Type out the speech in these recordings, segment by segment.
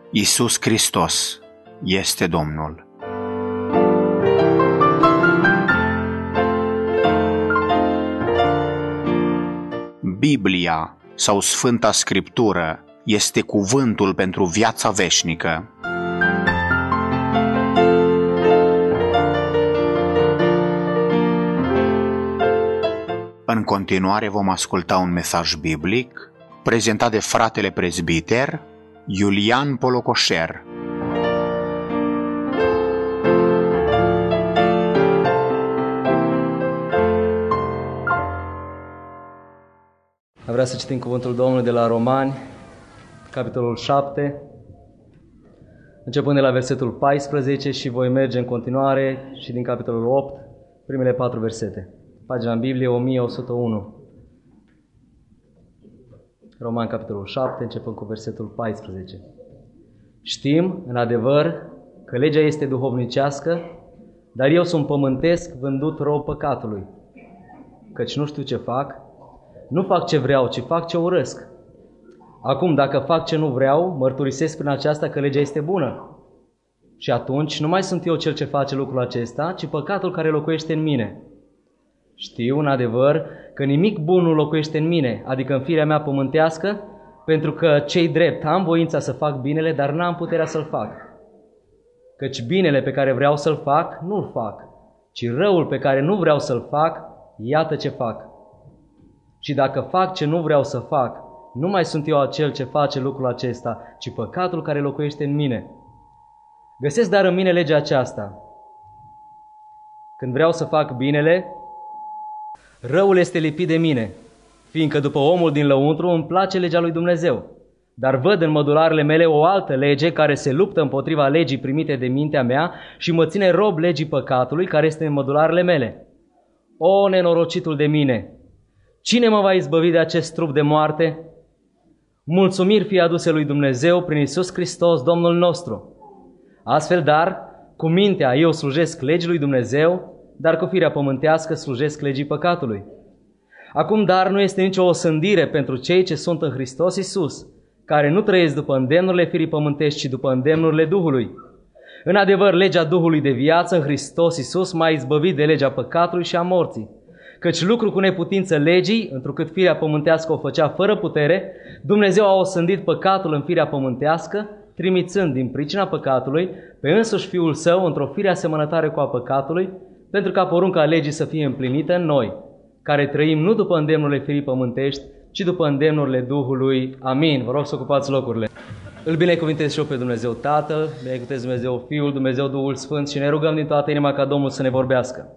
Iisus Hristos este Domnul. Biblia sau Sfânta Scriptură este cuvântul pentru viața veșnică. În continuare vom asculta un mesaj biblic prezentat de fratele prezbiter Iulian Polocoșer. Vreau să citim cuvântul Domnului de la Romani, capitolul 7, începând de la versetul 14 și voi merge în continuare și din capitolul 8, primele 4 versete. Pagina în Biblie 1101. Roman, capitolul 7, începând cu versetul 14. Știm, în adevăr, că legea este duhovnicească, dar eu sunt pământesc, vândut rob păcatului. Căci nu știu ce fac, nu fac ce vreau, ci fac ce urăsc. Acum, dacă fac ce nu vreau, mărturisesc prin aceasta că legea este bună. Și atunci nu mai sunt eu cel ce face lucrul acesta, ci păcatul care locuiește în mine. Știu, în adevăr, că nimic bun nu locuiește în mine, adică în firea mea pământească, pentru că cei drept am voința să fac binele, dar n-am puterea să-l fac. Căci binele pe care vreau să-l fac, nu-l fac, ci răul pe care nu vreau să-l fac, iată ce fac. Și dacă fac ce nu vreau să fac, nu mai sunt eu acel ce face lucrul acesta, ci păcatul care locuiește în mine. Găsesc dar în mine legea aceasta. Când vreau să fac binele, răul este lipit de mine, fiindcă după omul din lăuntru îmi place legea lui Dumnezeu. Dar văd în mădularele mele o altă lege care se luptă împotriva legii primite de mintea mea și mă ține rob legii păcatului care este în mădularele mele. O, nenorocitul de mine! Cine mă va izbăvi de acest trup de moarte? Mulțumiri fie aduse lui Dumnezeu prin Iisus Hristos, Domnul nostru. Astfel, dar, cu mintea eu slujesc legii lui Dumnezeu, dar cu firea pământească slujesc legii păcatului. Acum, dar, nu este nicio osândire pentru cei ce sunt în Hristos Iisus, care nu trăiesc după îndemnurile firii pământești, ci după îndemnurile Duhului. În adevăr, legea Duhului de viață în Hristos Iisus m-a izbăvit de legea păcatului și a morții. Căci lucru cu neputință legii, întrucât firea pământească o făcea fără putere, Dumnezeu a osândit păcatul în firea pământească, trimițând din pricina păcatului pe însuși Fiul Său într-o fire asemănătoare cu a păcatului, pentru ca porunca legii să fie împlinită în noi, care trăim nu după îndemnurile firii pământești, ci după îndemnurile Duhului. Amin. Vă rog să ocupați locurile. Îl binecuvintez și eu pe Dumnezeu Tatăl, binecuvintez Dumnezeu Fiul, Dumnezeu Duhul Sfânt și ne rugăm din toată inima ca Domnul să ne vorbească.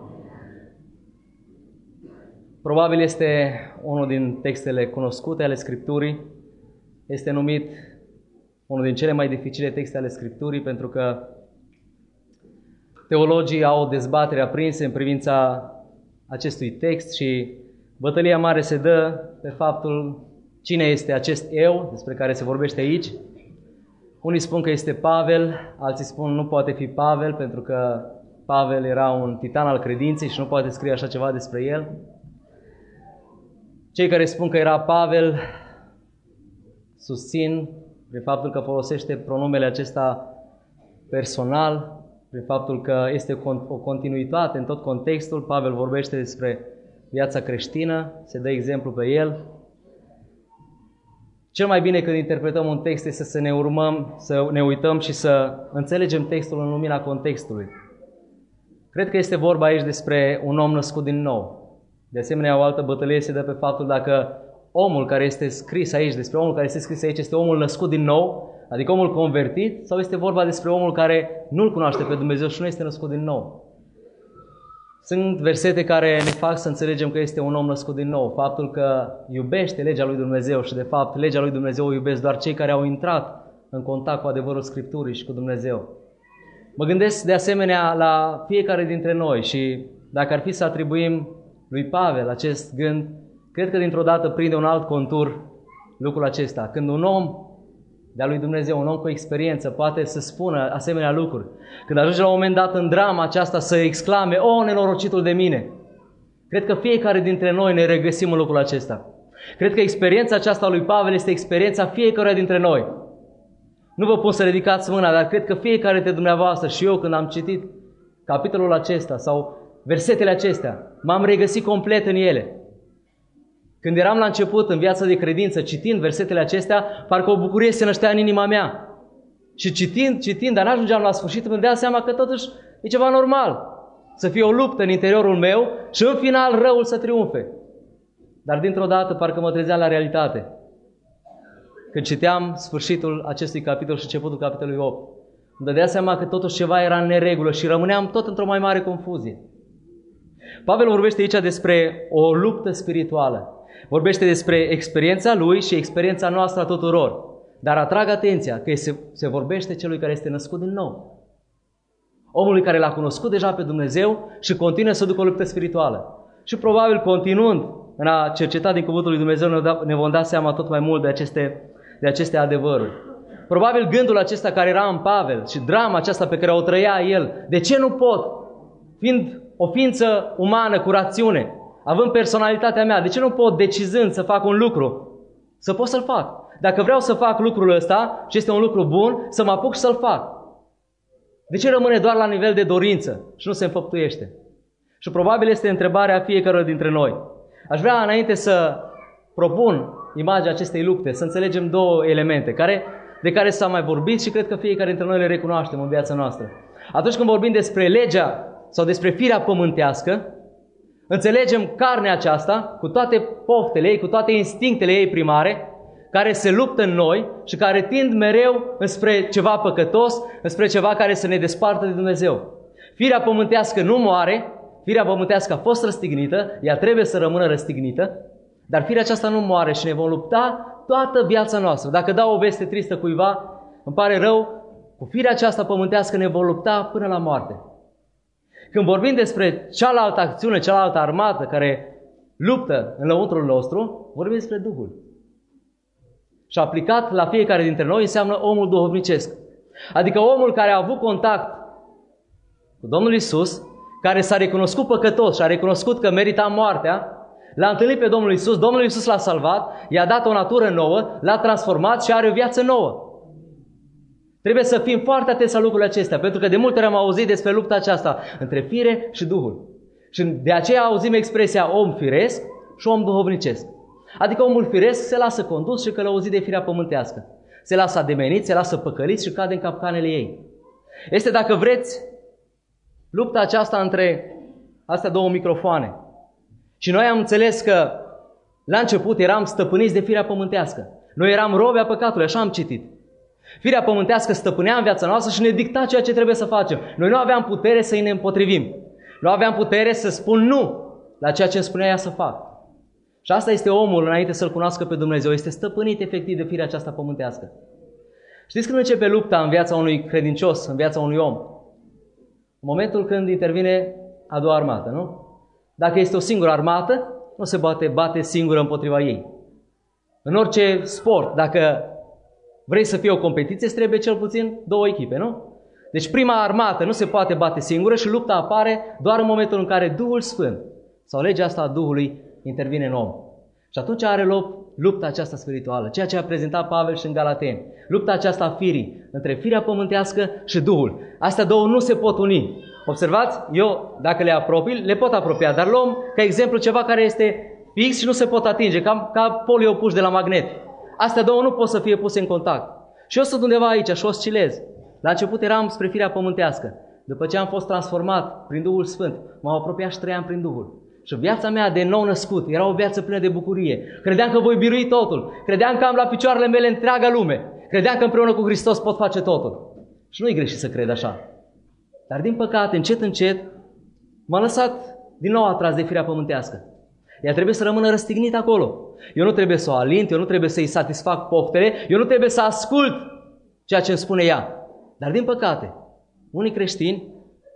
Probabil este unul din textele cunoscute ale Scripturii. Este numit unul din cele mai dificile texte ale Scripturii pentru că teologii au o dezbatere aprinsă în privința acestui text și bătălia mare se dă pe faptul cine este acest eu despre care se vorbește aici. Unii spun că este Pavel, alții spun nu poate fi Pavel pentru că Pavel era un titan al credinței și nu poate scrie așa ceva despre el. Cei care spun că era Pavel susțin prin faptul că folosește pronumele acesta personal, prin faptul că este o continuitate în tot contextul. Pavel vorbește despre viața creștină, se dă exemplu pe el. Cel mai bine când interpretăm un text este să ne uităm și să înțelegem textul în lumina contextului. Cred că este vorba aici despre un om născut din nou. De asemenea, o altă bătălie se dă pe faptul dacă omul care este scris aici, despre omul care este scris aici, este omul născut din nou, adică omul convertit, sau este vorba despre omul care nu-L cunoaște pe Dumnezeu și nu este născut din nou. Sunt versete care ne fac să înțelegem că este un om născut din nou. Faptul că iubește legea lui Dumnezeu și de fapt legea lui Dumnezeu o iubesc doar cei care au intrat în contact cu adevărul Scripturii și cu Dumnezeu. Mă gândesc de asemenea la fiecare dintre noi și dacă ar fi să atribuim lui Pavel acest gând, cred că dintr-o dată prinde un alt contur lucrul acesta. Când un om de-a lui Dumnezeu, un om cu experiență, poate să spună asemenea lucruri. Când ajunge la un moment dat în drama aceasta să exclame, o, nenorocitul de mine! Cred că fiecare dintre noi ne regăsim în lucrul acesta. Cred că experiența aceasta a lui Pavel este experiența fiecăruia dintre noi. Nu vă pun să ridicați mâna, dar cred că fiecare dintre dumneavoastră și eu când am citit capitolul acesta sau versetele acestea, m-am regăsit complet în ele. Când eram la început în viața de credință, citind versetele acestea, parcă o bucurie se năștea în inima mea. Și citind, dar n-ajungeam la sfârșit, îmi dădeam seama că totuși e ceva normal. Să fie o luptă în interiorul meu și în final răul să triumfe. Dar dintr-o dată parcă mă trezeam la realitate. Când citeam sfârșitul acestui capitol și începutul capitolului 8, îmi dădeam seama că totuși ceva era în neregulă și rămâneam tot într-o mai mare confuzie. Pavel vorbește aici despre o luptă spirituală. Vorbește despre experiența lui și experiența noastră a tuturor. Dar atrag atenția că se vorbește celui care este născut din nou. Omului care l-a cunoscut deja pe Dumnezeu și continuă să ducă o luptă spirituală. Și probabil continuând în a cerceta din cuvântul lui Dumnezeu ne vom da seama tot mai mult de aceste adevăruri. Probabil gândul acesta care era în Pavel și drama aceasta pe care o trăia el, de ce nu pot, fiind o ființă umană cu rațiune, având personalitatea mea, de ce nu pot, decizând să fac un lucru, să pot să-l fac? Dacă vreau să fac lucrul ăsta și este un lucru bun, să mă apuc să-l fac. De ce rămâne doar la nivel de dorință și nu se înfăptuiește? Și probabil este întrebarea fiecăruia dintre noi. Aș vrea înainte să propun imaginea acestei lupte, să înțelegem două elemente de care s-a mai vorbit și cred că fiecare dintre noi le recunoaștem în viața noastră. Atunci când vorbim despre legea sau despre firea pământească, înțelegem carnea aceasta cu toate poftele ei, cu toate instinctele ei primare, care se luptă în noi și care tind mereu înspre ceva păcătos, înspre ceva care să ne despartă de Dumnezeu. Firea pământească nu moare, firea pământească a fost răstignită, ea trebuie să rămână răstignită, dar firea aceasta nu moare și ne vom lupta toată viața noastră. Dacă dau o veste tristă cuiva, îmi pare rău, cu firea aceasta pământească ne vom lupta până la moarte. Când vorbim despre cealaltă acțiune, cealaltă armată care luptă în lăuntrul nostru, vorbim despre Duhul. Și aplicat la fiecare dintre noi înseamnă omul duhovnicesc. Adică omul care a avut contact cu Domnul Iisus, care s-a recunoscut păcătos și a recunoscut că merita moartea, l-a întâlnit pe Domnul Iisus, Domnul Iisus l-a salvat, i-a dat o natură nouă, l-a transformat și are o viață nouă. Trebuie să fim foarte atenți la lucrurile acestea, pentru că de multe ori am auzit despre lupta aceasta între fire și Duhul. Și de aceea auzim expresia om firesc și om duhovnicesc. Adică omul firesc se lasă condus și călăuzit de firea pământească. Se lasă ademenit, se lasă păcălit și cade în capcanele ei. Este, dacă vreți, lupta aceasta între astea două microfoane. Și noi am înțeles că la început eram stăpâniți de firea pământească. Noi eram robi a păcatului, așa am citit. Firea pământească stăpânea în viața noastră și ne dicta ceea ce trebuie să facem. Noi nu aveam putere să îi ne împotrivim. Nu aveam putere să spun nu la ceea ce îmi spunea ea să fac. Și asta este omul înainte să-L cunoască pe Dumnezeu. Este stăpânit efectiv de firea aceasta pământească. Știți când începe lupta în viața unui credincios, în viața unui om? În momentul când intervine a doua armată, nu? Dacă este o singură armată, nu se bate singură împotriva ei. În orice sport, dacă vrei să fie o competiție, îți trebuie cel puțin două echipe, nu? Deci prima armată nu se poate bate singură și lupta apare doar în momentul în care Duhul Sfânt sau legea asta a Duhului intervine în om. Și atunci are loc lupta aceasta spirituală, ceea ce a prezentat Pavel și în Galateni. Lupta aceasta a firii, între firea pământească și Duhul. Astea două nu se pot uni. Observați, eu, dacă le apropii, le pot apropia, dar luăm ca exemplu ceva care este fix și nu se pot atinge, ca polii opuși de la magnet. Astea două nu pot să fie puse în contact. Și eu sunt undeva aici și oscilez. La început eram spre firea pământească. După ce am fost transformat prin Duhul Sfânt, m-am apropiat și trăiam prin Duhul. Și viața mea de nou născut era o viață plină de bucurie. Credeam că voi birui totul. Credeam că am la picioarele mele întreaga lume. Credeam că împreună cu Hristos pot face totul. Și nu-i greșit să cred așa. Dar din păcate, încet, încet, m-a lăsat din nou atras de firea pământească. Ea trebuie să rămână răstignită acolo. Eu nu trebuie să o alint, eu nu trebuie să-i satisfac poftele, eu nu trebuie să ascult ceea ce îmi spune ea. Dar din păcate, unii creștini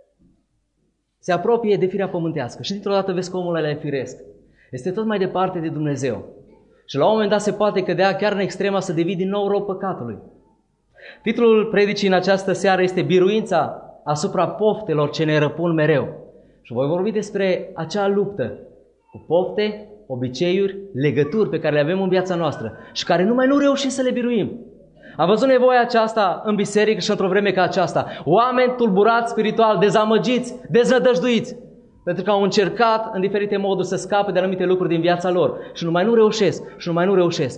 se apropie de firea pământească și dintr-o dată vezi că omul ăla e firesc. Este tot mai departe de Dumnezeu. Și la un moment dat se poate cădea chiar în extrema să devii din nou rob păcatului. Titlul predicii în această seară este Biruința asupra poftelor ce ne răpun mereu. Și voi vorbi despre acea luptă cu pofte, obiceiuri, legături pe care le avem în viața noastră și care numai nu reușim să le biruim. Am văzut nevoia aceasta în biserică și într-o vreme ca aceasta. Oameni tulburați spiritual, dezamăgiți, deznădăjduiți, pentru că au încercat în diferite moduri să scape de anumite lucruri din viața lor și numai nu reușesc.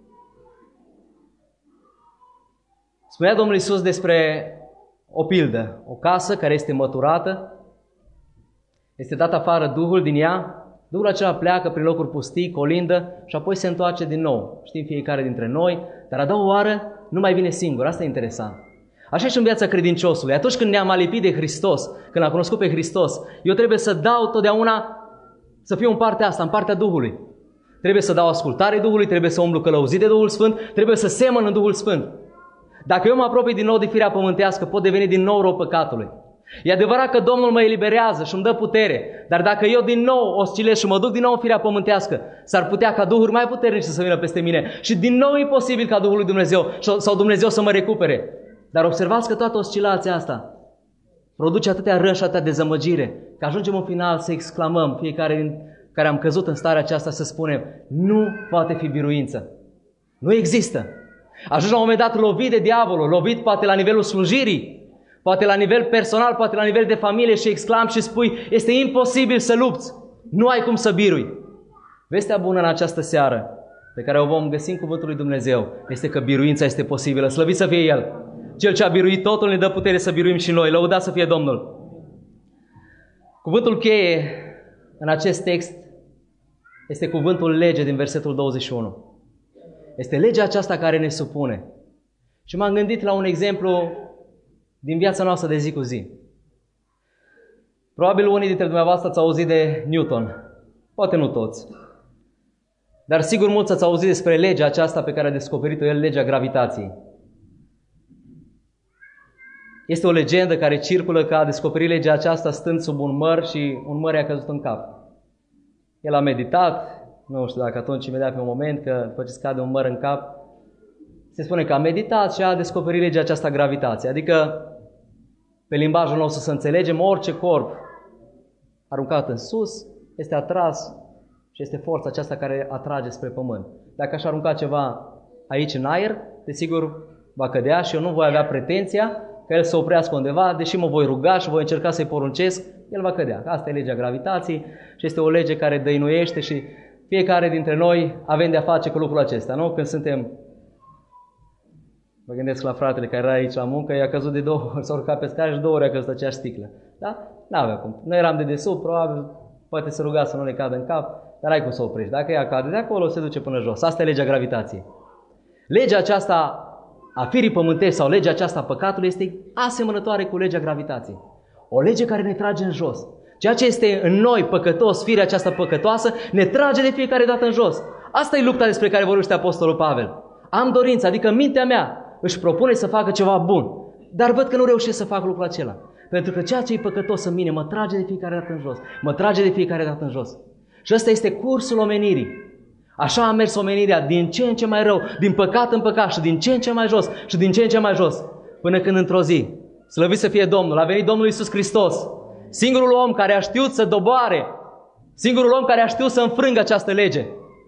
Spunea Domnul Iisus despre o pildă, o casă care este măturată, este dat afară Duhul din ea, Duhul acela pleacă prin locuri pustii, colindă și apoi se întoarce din nou. Știm fiecare dintre noi, dar a doua oară nu mai vine singur. Asta e interesant. Așa și în viața credinciosului. Atunci când ne-am alipit de Hristos, când am cunoscut pe Hristos, eu trebuie să dau totdeauna, să fiu în partea asta, în partea Duhului. Trebuie să dau ascultare Duhului, trebuie să umblu călăuzit de Duhul Sfânt, trebuie să semăn în Duhul Sfânt. Dacă eu mă apropii din nou de firea pământească, pot deveni din nou rob păcatului. E adevărat că Domnul mă eliberează și îmi dă putere, dar dacă eu din nou oscilez și mă duc din nou în firea pământească, s-ar putea ca duhuri mai puternice să vină peste mine și din nou e posibil ca Duhul lui Dumnezeu sau Dumnezeu să mă recupere. Dar observați că toată oscilația asta produce atâtea răni și atâtea dezamăgire, că ajungem în final să exclamăm, fiecare din care am căzut în starea aceasta, să spunem: nu poate fi biruință. Nu există. Ajungi la un moment dat lovit de diavolul, lovit poate la nivelul slujirii, poate la nivel personal, poate la nivel de familie și exclam și spui: este imposibil să lupți, nu ai cum să birui. Vestea bună în această seară, pe care o vom găsi în Cuvântul lui Dumnezeu, este că biruința este posibilă. Slăvit să fie El! Cel ce a biruit totul ne dă putere să biruim și noi. Lăudat să fie Domnul! Cuvântul cheie în acest text este cuvântul lege din versetul 21. Este legea aceasta care ne supune. Și m-am gândit la un exemplu din viața noastră de zi cu zi. Probabil unii dintre dumneavoastră ați auzit de Newton. Poate nu toți. Dar sigur mulți ați auzit despre legea aceasta pe care a descoperit-o el, legea gravitației. Este o legendă care circulă că a descoperit legea aceasta stând sub un măr și un măr i-a căzut în cap. El a meditat, nu știu dacă atunci imediat pe un moment, că după ce scade un măr în cap, se spune că a meditat și a descoperit legea aceasta gravitației. Adică, pe limbajul nostru să înțelegem, orice corp aruncat în sus este atras și este forța aceasta care atrage spre pământ. Dacă aș arunca ceva aici în aer, desigur va cădea și eu nu voi avea pretenția că el să oprească undeva, deși mă voi ruga și voi încerca să-i poruncesc, el va cădea. Asta e legea gravitației și este o lege care dăinuiește și fiecare dintre noi avem de-a face cu lucrul acesta, nu? Când suntem... Mă gândesc la fratele care era aici la muncă, i-a căzut de 2 ori, s-a urcat pe scară și 2 ori a căzut aceeași sticlă. Da? N-avea cum. Noi eram de desubt, probabil, poate se ruga să nu ne cadă în cap, dar ai cum să oprești. Dacă ea cade de acolo, se duce până jos. Asta e legea gravitației. Legea aceasta a firii pământești sau legea aceasta a păcatului este asemănătoare cu legea gravitației. O lege care ne trage în jos. Ceea ce este în noi păcătos, firea aceasta păcătoasă, ne trage de fiecare dată în jos. Asta e lupta despre care vorbește Apostolul Pavel. Am dorință, adică mintea mea își propune să facă ceva bun, dar văd că nu reușesc să fac lucrul acela. Pentru că ceea ce e păcătos în mine mă trage de fiecare dată în jos. Mă trage de fiecare dată în jos. Și ăsta este cursul omenirii. Așa a mers omenirea din ce în ce mai rău, din păcat în păcat și din ce în ce mai jos și din ce în ce mai jos. Până când într-o zi, slăvit să fie Domnul, a venit Domnul Iisus Hristos, singurul om care a știut să doboare, singurul om care a știut să înfrângă această lege.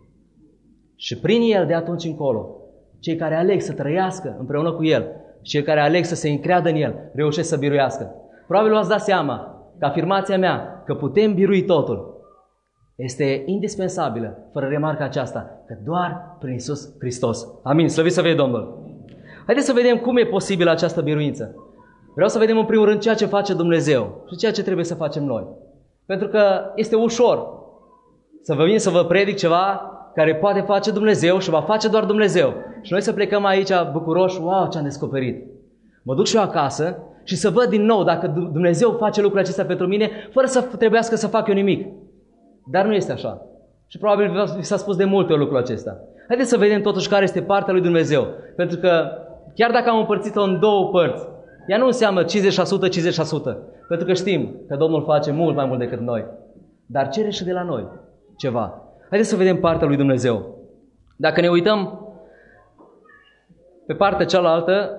Și prin El de atunci încolo, cei care aleg să trăiască împreună cu El și cei care aleg să se încreadă în El, reușesc să biruiască. Probabil v-ați dat seama că afirmația mea că putem birui totul este indispensabilă, fără remarca aceasta, că doar prin Iisus Hristos. Amin, slăvit să fie Domnul! Haideți să vedem cum e posibilă această biruință. Vreau să vedem în primul rând ceea ce face Dumnezeu și ceea ce trebuie să facem noi. Pentru că este ușor să vă vin să vă predic ceva care poate face Dumnezeu și va face doar Dumnezeu. Și noi să plecăm aici bucuroși, wow, ce am descoperit. Mă duc și eu acasă și să văd din nou dacă Dumnezeu face lucrul acesta pentru mine, fără să trebuiască să fac eu nimic. Dar nu este așa. Și probabil vi s-a spus de multe ori lucrul acesta. Haideți să vedem totuși care este partea lui Dumnezeu. Pentru că chiar dacă am împărțit-o în 2 părți, ea nu înseamnă 50%, 50%. Pentru că știm că Domnul face mult mai mult decât noi. Dar cere și de la noi ceva. Haideți să vedem partea lui Dumnezeu. Dacă ne uităm pe partea cealaltă,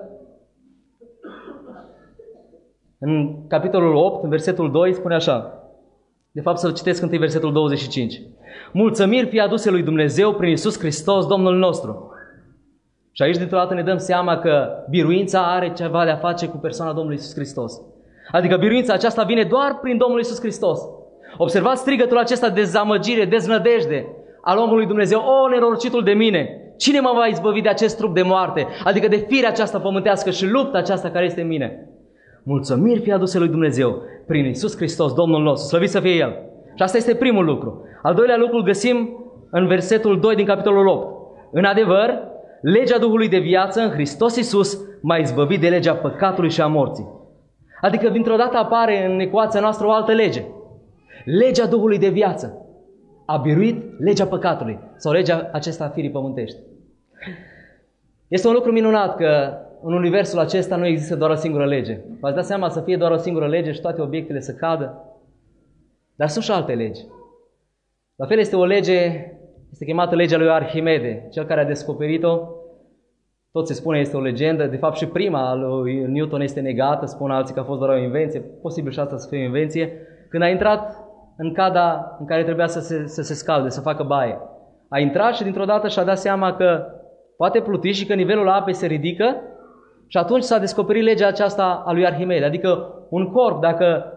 în capitolul 8, în versetul 2, spune așa. De fapt, să citesc întâi versetul 25. Mulțumiri fie aduse lui Dumnezeu prin Iisus Hristos, Domnul nostru. Și aici dintr-o dată ne dăm seama că biruința are ceva de a face cu persoana Domnului Iisus Hristos. Adică biruința aceasta vine doar prin Domnul Iisus Hristos. Observați strigătul acesta de dezamăgire, deznădejde al omului Dumnezeu. O, nenorocitul de mine! Cine mă va izbăvi de acest trup de moarte? Adică de firea aceasta pământească și lupta aceasta care este în mine. Mulțumiri fie aduse lui Dumnezeu prin Iisus Hristos, Domnul nostru. Slăvit să fie El. Și asta este primul lucru. Al doilea lucru îl găsim în versetul 2 din capitolul 8. În adevăr, legea Duhului de viață în Hristos Iisus m-a izbăvit de legea păcatului și a morții. Adică dintr-o dată apare în ecuația noastră o altă lege. Legea Duhului de viață a biruit legea păcatului sau legea acesta a firii pământești. Este un lucru minunat că în universul acesta nu există doar o singură lege. V-ați dat seama să fie doar o singură lege și toate obiectele să cadă? Dar sunt și alte legi. La fel este o lege, este chemată legea lui Arhimede, cel care a descoperit-o. Tot se spune este o legendă, de fapt și prima lui Newton este negată, spun alții că a fost doar o invenție, posibil și asta să fie o invenție. Când a intrat în cada în care trebuia să se scalde, să facă baie, a intrat și dintr-o dată și-a dat seama că poate pluti și că nivelul apei se ridică și atunci s-a descoperit legea aceasta a lui Arhimede. Adică un corp, dacă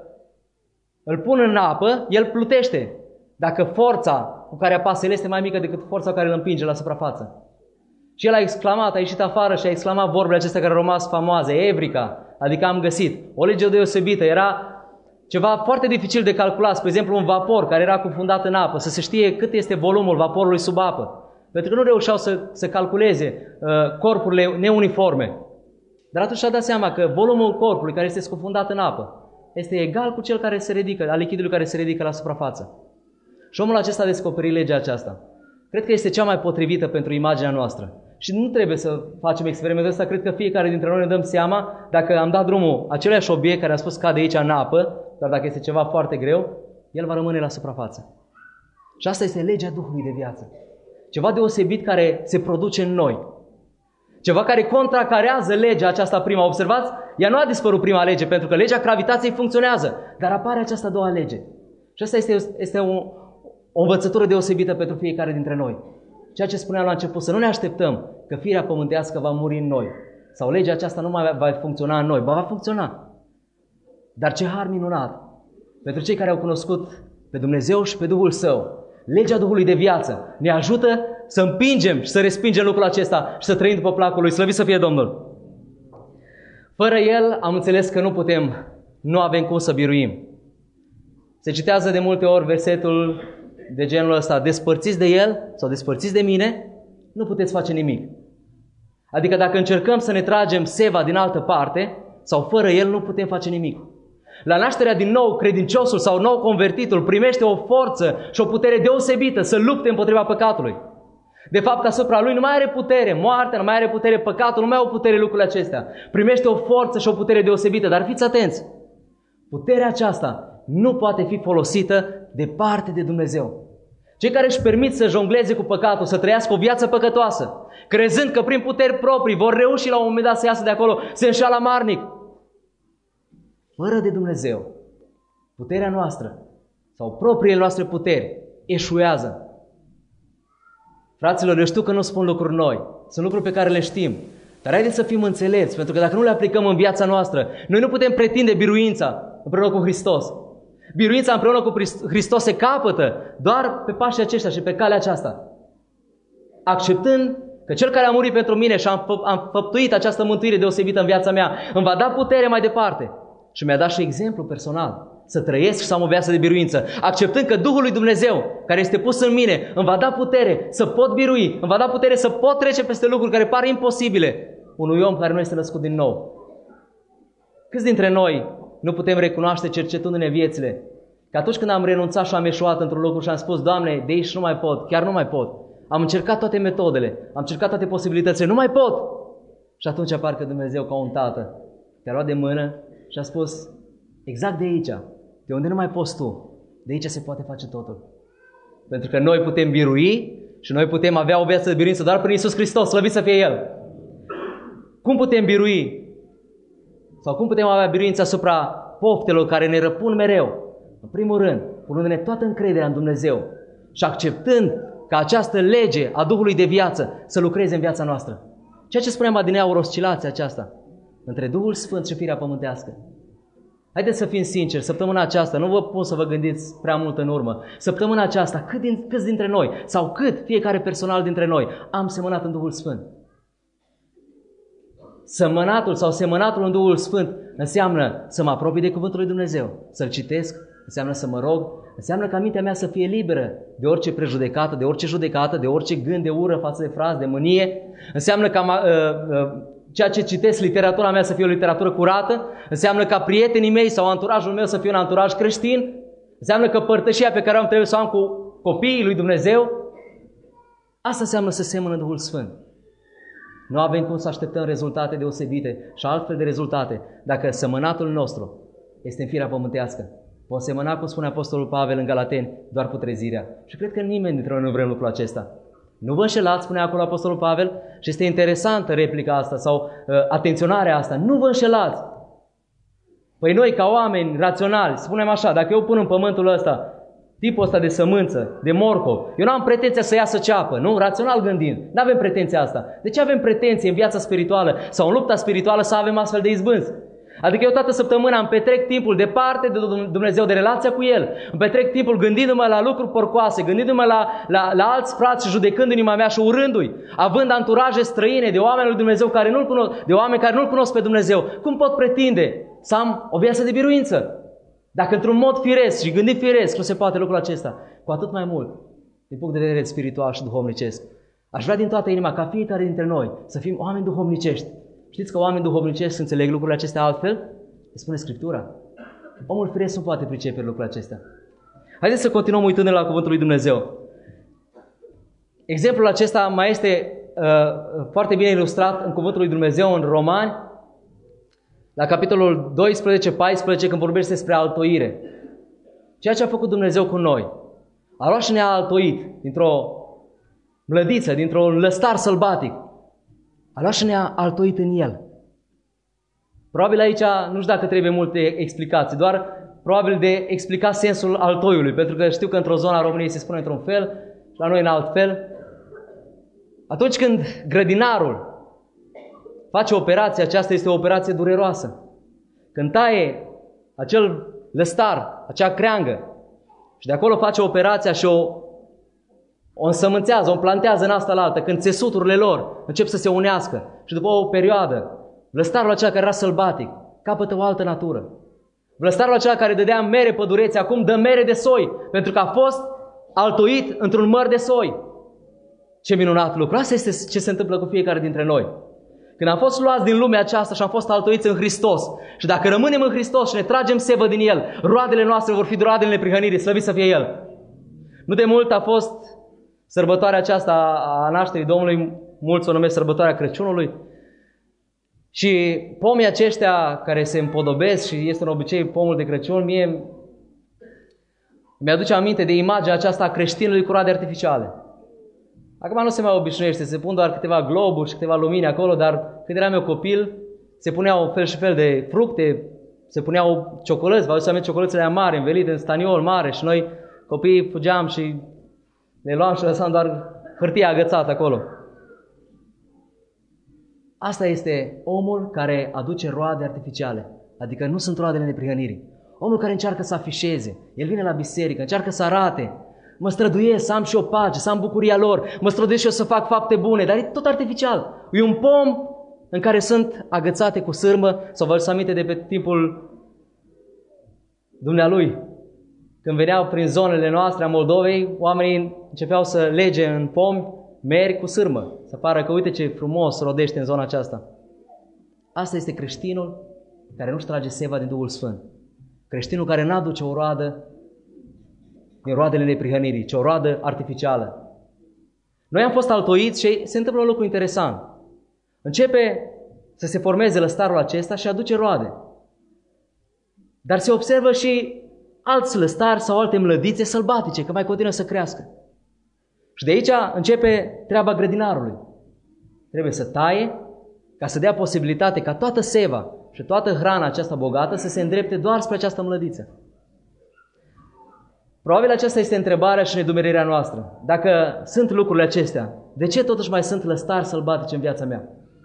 îl pun în apă, el plutește. Dacă forța cu care apasă el este mai mică decât forța cu care îl împinge la suprafață. Și el a exclamat, a ieșit afară și a exclamat vorbele acestea care au rămas famoase, Evrica, adică am găsit. O lege deosebită, era ceva foarte dificil de calculat, spre exemplu un vapor care era cufundat în apă, să se știe cât este volumul vaporului sub apă. Pentru că nu reușeau să calculeze corpurile neuniforme. Dar atunci și-a dat seama că volumul corpului care este scufundat în apă este egal cu cel care se ridică, al lichidului care se ridică la suprafață. Și omul acesta a descoperit legea aceasta. Cred că este cea mai potrivită pentru imaginea noastră. Și nu trebuie să facem experimentul ăsta, cred că fiecare dintre noi ne dăm seama, dacă am dat drumul același obiect care a spus cade aici în apă, dar dacă este ceva foarte greu, el va rămâne la suprafață. Și asta este legea Duhului de viață. Ceva deosebit care se produce în noi. Ceva care contracarează legea aceasta prima. Observați? Ea nu a dispărut prima lege, pentru că legea gravitației funcționează, dar apare această a doua lege. Și asta este o învățătură deosebită pentru fiecare dintre noi. Ceea ce spuneam la început, să nu ne așteptăm că firea pământească va muri în noi. Sau legea aceasta nu mai va funcționa în noi. Ba, va funcționa. Dar ce har minunat pentru cei care au cunoscut pe Dumnezeu și pe Duhul Său. Legea Duhului de viață ne ajută să împingem și să respingem lucrul acesta și să trăim după placul Lui. Slăvit să fie Domnul! Fără El am înțeles că nu avem cum să biruim. Se citează de multe ori versetul de genul ăsta, despărțiți de El sau despărțiți de mine, nu puteți face nimic. Adică dacă încercăm să ne tragem seva din altă parte sau fără El nu putem face nimic. La nașterea din nou, credinciosul sau nou convertitul primește o forță și o putere deosebită să lupte împotriva păcatului. De fapt, asupra lui nu mai are putere moartea, nu mai are putere păcatul, nu mai au putere lucrurile acestea. Primește o forță și o putere deosebită, dar fiți atenți! Puterea aceasta nu poate fi folosită departe de Dumnezeu. Cei care își permit să jongleze cu păcatul, să trăiască o viață păcătoasă, crezând că prin puteri proprii vor reuși la un moment dat să iasă de acolo, se înșală amarnic. Fără de Dumnezeu, puterea noastră sau propriile noastre puteri eșuează. Fraților, eu știu că nu spun lucruri noi, sunt lucruri pe care le știm, dar haideți să fim înțelepți, pentru că dacă nu le aplicăm în viața noastră, noi nu putem pretinde biruința împreună cu Hristos. Biruința împreună cu Hristos se capătă doar pe pașii aceștia și pe calea aceasta. Acceptând că Cel care a murit pentru mine și am făptuit această mântuire deosebită în viața mea, îmi va da putere mai departe. Și mi-a dat și exemplu personal, să trăiesc și să am o viață de biruință, acceptând că Duhul lui Dumnezeu, care este pus în mine, îmi va da putere să pot birui, îmi va da putere să pot trece peste lucruri care par imposibile unui om care nu este născut din nou. Câți dintre noi nu putem recunoaște, cercetându-ne viețile, că atunci când am renunțat și am eșuat într-un lucru și am spus, Doamne, de aici nu mai pot, chiar nu mai pot. Am încercat toate metodele, am încercat toate posibilitățile, nu mai pot. Și atunci parcă Dumnezeu ca un tată te-a luat de mână și a spus, exact de aici, de unde nu mai poți tu, de aici se poate face totul. Pentru că noi putem birui și noi putem avea o viață de biruință doar prin Iisus Hristos, slăvit să fie El. Cum putem birui? Sau cum putem avea biruință asupra poftelor care ne răpun mereu? În primul rând, punându-ne toată încrederea în Dumnezeu și acceptând ca această lege a Duhului de viață să lucreze în viața noastră. Ceea ce spuneam adineauri, oscilația aceasta între Duhul Sfânt și firea pământească. Haideți să fim sinceri, săptămâna aceasta, nu vă pun să vă gândiți prea mult în urmă, săptămâna aceasta, câți dintre noi, sau cât fiecare personal dintre noi, am semănat în Duhul Sfânt? Semănatul în Duhul Sfânt înseamnă să mă apropii de Cuvântul lui Dumnezeu, să-L citesc, înseamnă să mă rog, înseamnă ca mintea mea să fie liberă de orice prejudecată, de orice judecată, de orice gând de ură față de frați, de mânie, înseamnă ca ceea ce citesc, literatura mea să fie o literatură curată, înseamnă ca prietenii mei sau anturajul meu să fie un anturaj creștin, înseamnă că părtășia pe care am trebuie să o am cu copiii lui Dumnezeu. Asta înseamnă să semăn în Duhul Sfânt. Nu avem cum să așteptăm rezultate deosebite și altfel de rezultate dacă semănatul nostru este în firea pământească. Vom semăna, cum spune Apostolul Pavel în Galateni, doar cu trezirea. Și cred că nimeni dintre noi nu vrem lucrul acesta. Nu vă înșelați, spune acolo Apostolul Pavel, și este interesantă replica asta sau atenționarea asta. Nu vă înșelați. Păi noi, ca oameni raționali, spunem așa, dacă eu pun în pământul ăsta tipul ăsta de sămânță, de morcov, eu nu am pretenția să iasă ceapă, nu? Rațional gândind. Nu avem pretenția asta. De ce avem pretenție în viața spirituală sau în lupta spirituală să avem astfel de izbânzi? Adică eu toată săptămâna îmi petrec timpul departe de Dumnezeu, de relația cu El. Îmi petrec timpul gândindu-mă la lucruri porcoase, gândindu-mă la alți frați și judecând inima mea și urându-i, având anturaje străine de oameni lui Dumnezeu care nu-L cunosc, de oameni care nu-L cunosc pe Dumnezeu. Cum pot pretinde să am o viață de biruință? Dacă într-un mod firesc și gândit firesc nu se poate lucrul acesta, cu atât mai mult, din punct de vedere spiritual și duhovnicesc. Aș vrea din toată inima ca fiecare dintre noi să fim oameni duhovnicești. Știți că oameni duhovnicești înțeleg lucrurile acestea altfel? Spune Scriptura. Omul firesc nu poate pricepe lucrurile acestea. Haideți să continuăm uitându-ne la Cuvântul lui Dumnezeu. Exemplul acesta mai este foarte bine ilustrat în Cuvântul lui Dumnezeu în Romani, la capitolul 12-14, când vorbește despre altoire. Ceea ce a făcut Dumnezeu cu noi. A luat și ne-a altoit dintr-o mlădiță, dintr-un lăstar sălbatic. A luat și ne-a altoit în El. Probabil aici, nu știu dacă trebuie multe explicații, doar probabil de explica sensul altoiului, pentru că știu că într-o zonă a României se spune într-un fel și la noi în alt fel. Atunci când grădinarul face operația aceasta, este o operație dureroasă. Când taie acel lăstar, acea creangă și de acolo face operația și o însămânțează, o plantează în asta la altă, când țesuturile lor încep să se unească și după o perioadă, lăstarul acela care era sălbatic capătă o altă natură. Lăstarul acela care dădea mere pădurețe acum dă mere de soi, pentru că a fost altoit într-un măr de soi. Ce minunat lucru! Asta este ce se întâmplă cu fiecare dintre noi. Când am fost luați din lumea aceasta și am fost altoiți în Hristos și dacă rămânem în Hristos și ne tragem sevă din El, roadele noastre vor fi roadele neprihănirii, slăvit să fie El. Nu de mult a fost sărbătoarea aceasta a nașterii Domnului, mulți o numesc sărbătoarea Crăciunului, și pomii aceștia care se împodobesc și este un obicei pomul de Crăciun, mie mi-aduce aminte de imaginea aceasta a creștinului cu roade artificiale. Acum nu se mai obișnuiește, se pun doar câteva globuri și câteva lumini acolo, dar când eram eu copil, se puneau fel și fel de fructe, se puneau ciocolăți, vă aduceți aminte ciocolățele mari, învelite în staniol mare și noi copiii fugeam și le luam și lăsam doar hârtia agățată acolo. Asta este omul care aduce roade artificiale, adică nu sunt roadele neprihănirii. Omul care încearcă să afișeze, el vine la biserică, încearcă să arate, mă străduiesc să am și o pace, să am bucuria lor, mă străduiesc și eu să fac fapte bune, dar e tot artificial. E un pom în care sunt agățate cu sârmă, sau vă aminte de pe timpul dumnealui, când veneau prin zonele noastre a Moldovei, oamenii începeau să lege în pomi meri cu sârmă, să pară că uite ce frumos rodește în zona aceasta. Asta este creștinul care nu-și trage seva din Duhul Sfânt. Creștinul care n-aduce o roadă din roadele neprihănirii, ci o roadă artificială. Noi am fost altoiți și se întâmplă un lucru interesant. Începe să se formeze lăstarul acesta și aduce roade. Dar se observă și alți lăstari sau alte mlădițe sălbatice, că mai continuă să crească. Și de aici începe treaba grădinarului. Trebuie să taie ca să dea posibilitate ca toată seva și toată hrana aceasta bogată să se îndrepte doar spre această mlădiță. Probabil aceasta este întrebarea și nedumerirea noastră. Dacă sunt lucrurile acestea, de ce totuși mai sunt lăstari sălbatice în viața mea?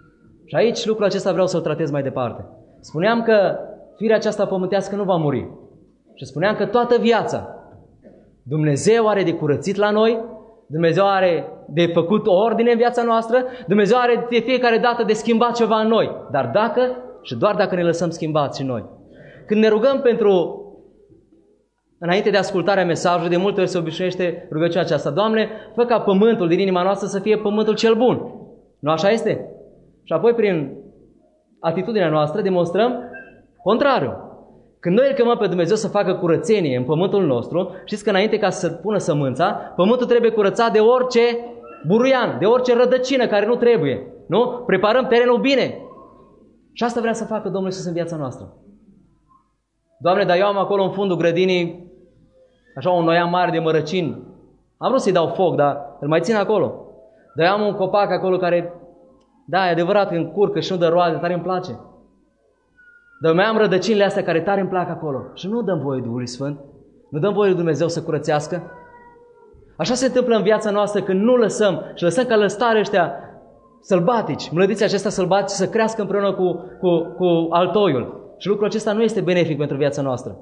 Și aici lucrul acesta vreau să-l tratez mai departe. Spuneam că firea aceasta pământească nu va muri. Și spuneam că toată viața Dumnezeu are de curățit la noi, Dumnezeu are de făcut o ordine în viața noastră, Dumnezeu are de fiecare dată de schimbat ceva în noi. Dar dacă și doar dacă ne lăsăm schimbați și noi. Când ne rugăm pentru, înainte de ascultarea mesajului, de multe ori se obișnuiește rugăciunea aceasta: Doamne, fă ca pământul din inima noastră să fie pământul cel bun. Nu așa este? Și apoi prin atitudinea noastră demonstrăm contrariul. Când noi îl chemăm pe Dumnezeu să facă curățenie în pământul nostru, știți că înainte ca să pună sămânța, pământul trebuie curățat de orice buruian, de orice rădăcină care nu trebuie. Nu? Preparăm terenul bine. Și asta vrea să facă Domnul Iisus în viața noastră. Doamne, dar eu am acolo în fundul grădinii așa un noian mare de mărăcini. Am vrut să-i dau foc, dar îl mai țin acolo. Dar eu am un copac acolo care, da, e adevărat, încurcă și nu dă roade, tare îmi place. Dar mai am rădăcinile astea care tare îmi plac acolo. Și nu dăm voie Duhului Sfânt, nu dăm voie lui Dumnezeu să curățească. Așa se întâmplă în viața noastră când nu lăsăm și lăsăm ca lăstare ăștia sălbatici, mlădiții acestea sălbatici să crească împreună cu altoiul. Și lucrul acesta nu este benefic pentru viața noastră.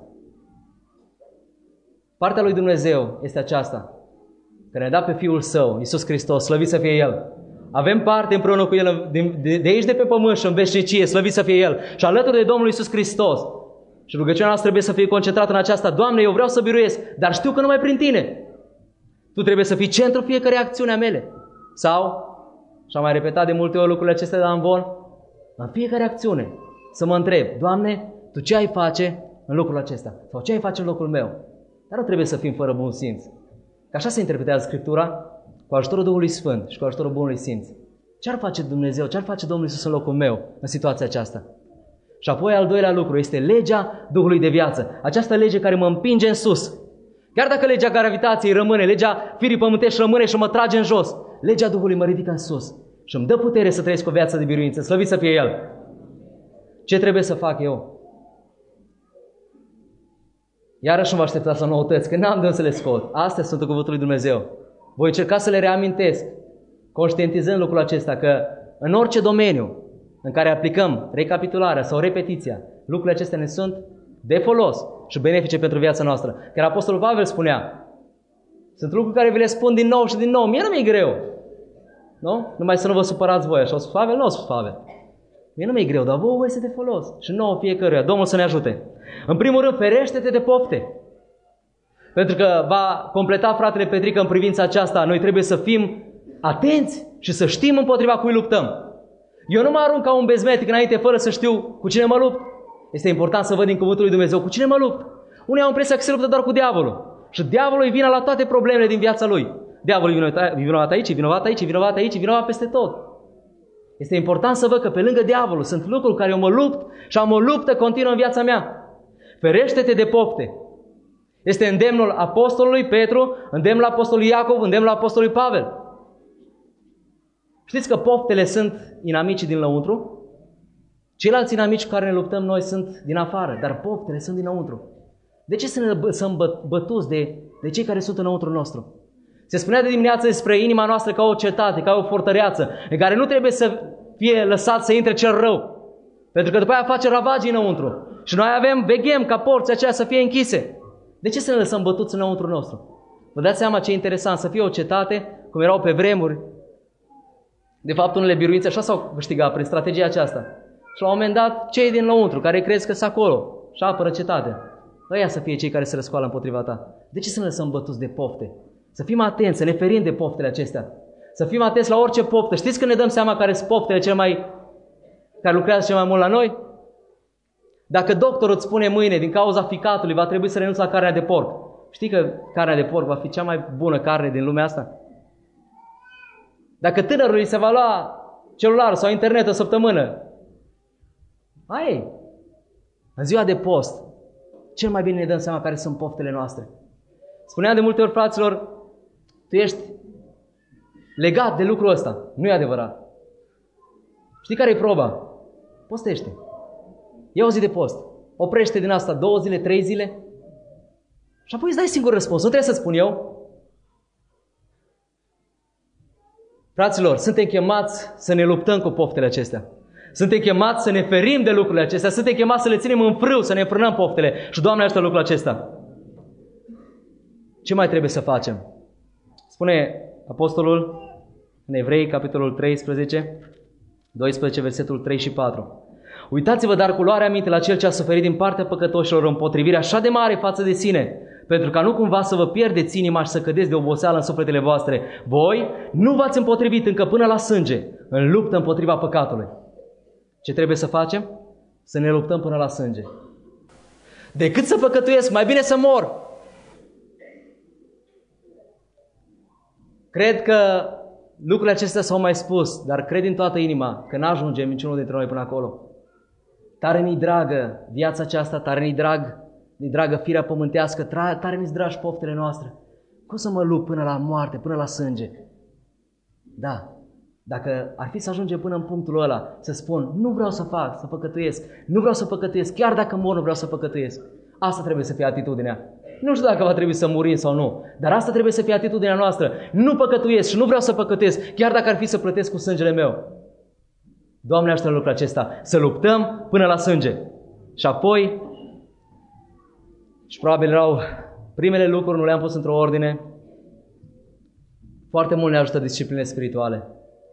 Partea lui Dumnezeu este aceasta, că ne-a dat pe Fiul Său, Iisus Hristos, slăvit să fie El. Avem parte împreună cu El de aici de pe pământ și în veșnicie, slăvit să fie El. Și alături de Domnul Iisus Hristos. Și rugăciunea noastră trebuie să fie concentrată în aceasta: Doamne, eu vreau să biruiesc, dar știu că numai prin Tine. Tu trebuie să fii centrul fiecărei acțiuni a mele. Sau, și am mai repetat de multe ori lucrurile acestea de Amvon, în fiecare acțiune să mă întreb: Doamne, Tu ce ai face în lucrul acesta? Sau ce ai face în locul meu? Dar nu trebuie să fim fără bun simț. Că așa se interpretează Scriptura, cu ajutorul Duhului Sfânt și cu ajutorul bunului simț. Ce ar face Dumnezeu, ce ar face Domnul Iisus în locul meu în situația aceasta? Și apoi al doilea lucru este legea Duhului de viață. Această lege care mă împinge în sus. Chiar dacă legea gravitației rămâne, legea firii pământești rămâne și mă trage în jos, legea Duhului mă ridică în sus și îmi dă putere să trăiesc o viață de biruință, slăvit să fie El. Ce trebuie să fac eu? Iarăși nu vă așteptați la noutăți, că n-am de unde să le scot. Astea sunt cuvântul lui Dumnezeu. Voi încerca să le reamintesc, conștientizând lucrul acesta, că în orice domeniu în care aplicăm recapitularea sau repetiția, lucrurile acestea ne sunt de folos și benefice pentru viața noastră. Chiar Apostolul Pavel spunea: sunt lucruri care vi le spun din nou și din nou, mie nu mi-e greu. Nu? Numai să nu vă supărați voi. Așa o spus Pavel? Nu o spus Pavel. Mie nu mi-e greu, dar vouă este de folos. Și nouă fiecăruia. Domnul să ne ajute. În primul rând, ferește-te de pofte. Pentru că va completa fratele Petrică în privința aceasta. Noi trebuie să fim atenți și să știm împotriva cui luptăm. Eu nu mă arunc ca un bezmetic înainte fără să știu cu cine mă lupt. Este important să văd din cuvântul lui Dumnezeu cu cine mă lupt. Unii au impresia că se luptă doar cu diavolul. Și diavolul îi vine la toate problemele din viața lui. Diavolul e vinovat aici, e vinovat aici, e vinovat aici, e vinovat peste tot. Este important să văd că pe lângă diavolul sunt lucruri care eu mă lupt și am o luptă continuă în viața mea. Ferește-te de pofte. Este îndemnul apostolului Petru, îndemnul apostolului Iacov, îndemnul apostolului Pavel. Știți că poftele sunt inamicii din lăuntru? Ceilalți inamici cu care ne luptăm noi sunt din afară, dar poftele sunt dinăuntru. De ce să ne lăsăm bătuți de cei care sunt înăuntru nostru? Se spunea de dimineață despre inima noastră ca o cetate, ca o fortăreață, în care nu trebuie să fie lăsat să intre cel rău. Pentru că după aia face ravagii înăuntru. Și noi veghem ca porții aceia să fie închise. De ce să ne lăsăm bătuți înăuntru nostru? Vă dați seama ce interesant să fie o cetate, cum erau pe vremuri. De fapt, unele biruințe așa s-au câștigat prin strategia aceasta. Și la un moment dat, cei din lăuntru, care crezi că sunt acolo și apără cetatea, ăia să fie cei care se răscoală împotriva ta. De ce să ne lăsăm bătuți de pofte? Să fim atenți, să ne ferim de poftele acestea. Să fim atenți la orice poftă. Știți când ne dăm seama care sunt poftele care lucrează cel mai mult la noi? Dacă doctorul îți spune mâine, din cauza ficatului, va trebui să renunți la carnea de porc. Știi că carnea de porc va fi cea mai bună carne din lumea asta? Dacă tânărul îi se va lua celularul sau internet o săptămână, ai, în ziua de post, cel mai bine ne dăm seama care sunt poftele noastre. Spuneam de multe ori, fraților, tu ești legat de lucrul ăsta. Nu e adevărat. Știi care e proba? Postește. Ia o zi de post. Oprește din asta 2 zile, 3 zile și apoi îți dai singur răspuns. Nu trebuie să spun eu. Fraților, suntem chemați să ne luptăm cu poftele acestea. Suntem chemați să ne ferim de lucrurile acestea, suntem chemați să le ținem în frâu, să ne frânăm poftele. Și Doamne ajută lucrul acesta. Ce mai trebuie să facem? Spune Apostolul în Evrei, capitolul 13, 12, versetul 3 și 4. Uitați-vă dar cu luarea minte la Cel ce a suferit din partea păcătoșilor o împotrivire așa de mare față de sine, pentru ca nu cumva să vă pierdeți inima și să cădeți de oboseală în sufletele voastre. Voi nu v-ați împotrivit încă până la sânge în luptă împotriva păcatului. Ce trebuie să facem? Să ne luptăm până la sânge. Decât să păcătuiesc, mai bine să mor. Cred că lucrurile acestea s-au mai spus, dar cred din toată inima că n-ajungem niciunul dintre noi până acolo. Tare mi-i dragă viața aceasta, tare mi-i dragă firea pământească, tare mi-i dragi poftele noastre. Cum să mă lupt până la moarte, până la sânge? Da, dacă ar fi să ajungem până în punctul ăla, să spun, nu vreau să fac, să păcătuiesc, nu vreau să păcătuiesc, chiar dacă mor nu vreau să păcătuiesc. Asta trebuie să fie atitudinea. Nu știu dacă va trebui să murim sau nu, dar asta trebuie să fie atitudinea noastră. Nu păcătuiesc și nu vreau să păcătuiesc, chiar dacă ar fi să plătesc cu sângele meu. Doamne ajută lucrul acesta, să luptăm până la sânge. Și apoi, și probabil erau primele lucruri, nu le-am pus într-o ordine, foarte mult ne ajută disciplinele spirituale.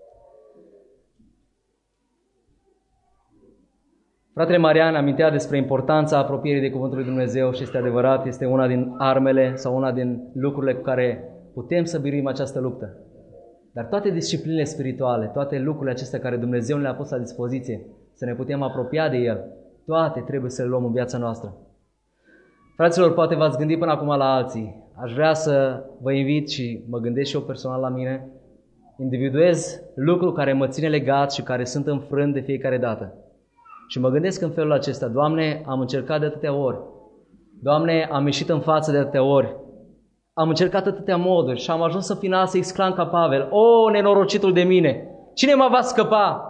Fratele Marian amintea despre importanța apropierii de Cuvântul lui Dumnezeu și este adevărat, este una din armele sau una din lucrurile cu care putem să biruim această luptă. Dar toate disciplinele spirituale, toate lucrurile acestea care Dumnezeu ne le-a pus la dispoziție, să ne putem apropia de El, toate trebuie să le luăm în viața noastră. Fraților, poate v-ați gândit până acum la alții. Aș vrea să vă invit și mă gândesc și eu personal la mine, individuez lucruri care mă ține legat și care sunt înfrânt de fiecare dată. Și mă gândesc în felul acesta, Doamne, am încercat de atâtea ori. Doamne, am ieșit în față de atâtea ori. Am încercat atâtea moduri și am ajuns în final să exclam ca Pavel, o, nenorocitul de mine, cine mă va scăpa?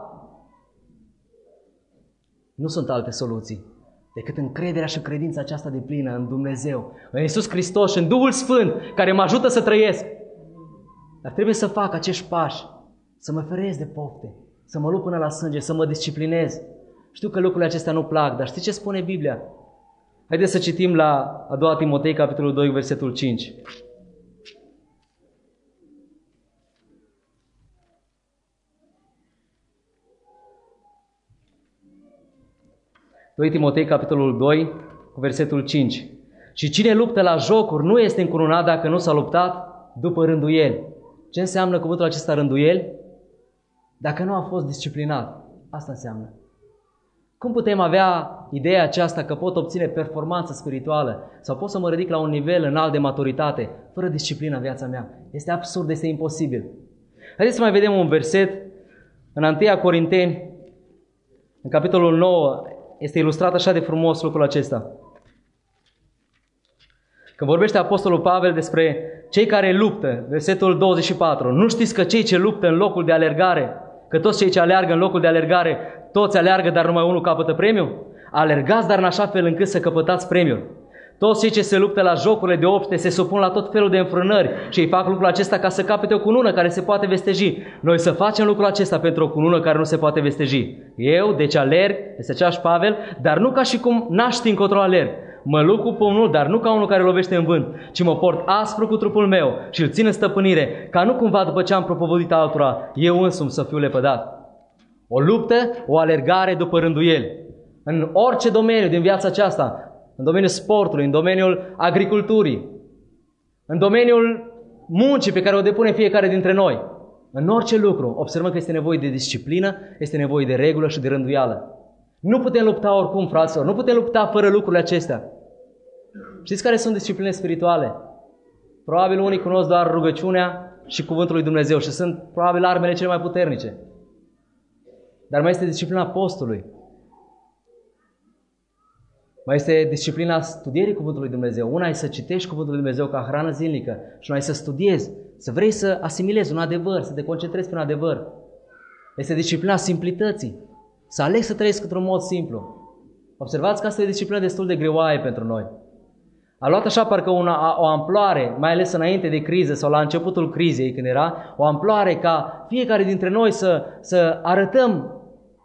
Nu sunt alte soluții decât încrederea și credința aceasta deplină în Dumnezeu, în Iisus Hristos și în Duhul Sfânt care mă ajută să trăiesc. Dar trebuie să fac acești pași, să mă feresc de pofte, să mă lupt până la sânge, să mă disciplinez. Știu că lucrurile acestea nu plac, dar știți ce spune Biblia? Haideți să citim la a 2 Timotei, capitolul 2, versetul 5. Doi Timotei, capitolul 2, versetul 5. Și cine luptă la jocuri nu este încununat dacă nu s-a luptat după rânduieli. Ce înseamnă cuvântul acesta rânduieli? Dacă nu a fost disciplinat. Asta înseamnă. Cum putem avea ideea aceasta că pot obține performanță spirituală sau pot să mă ridic la un nivel înalt de maturitate fără disciplină în viața mea? Este absurd, este imposibil. Haideți să mai vedem un verset în 1 Corinteni, în capitolul 9, este ilustrat așa de frumos lucrul acesta. Când vorbește Apostolul Pavel despre cei care luptă, versetul 24, nu știți că cei ce luptă în locul de alergare, că toți cei ce aleargă în locul de alergare, toți aleargă, dar numai unul capătă premiul? Alergați, dar în așa fel încât să căpătați premiul. Toți cei ce se luptă la jocurile de obște se supun la tot felul de înfrânări și îi fac lucrul acesta ca să capete o cunună care se poate vesteji. Noi să facem lucrul acesta pentru o cunună care nu se poate vesteji. Eu, deci alerg, este aceeași Pavel, dar nu ca și cum n-aș ști încotro alerg. Mă lupt cu pumnul, dar nu ca unul care lovește în vânt, ci mă port aspru cu trupul meu și îl țin în stăpânire, ca nu cumva după ce am propovăduit altora, eu însumi să fiu lepădat. O luptă, o alergare după rânduieli. În orice domeniu din viața aceasta, în domeniul sportului, în domeniul agriculturii, în domeniul muncii pe care o depune fiecare dintre noi, în orice lucru, observăm că este nevoie de disciplină, este nevoie de regulă și de rânduială. Nu putem lupta oricum, fraților, nu putem lupta fără lucrurile acestea. Știți care sunt disciplinele spirituale? Probabil unii cunosc doar rugăciunea și cuvântul lui Dumnezeu și sunt probabil armele cele mai puternice. Dar mai este disciplina postului. Mai este disciplina studierii cuvântului Dumnezeu. Una e să citești cuvântul lui Dumnezeu ca hrană zilnică și una e să studiezi, să vrei să asimilezi un adevăr, să te concentrezi pe un adevăr. Este disciplina simplității. Să alegi să trăiesc într-un mod simplu. Observați că asta e o disciplină destul de greoaie pentru noi. A luat așa parcă o amploare, mai ales înainte de criză sau la începutul crizei când era, o amploare ca fiecare dintre noi să arătăm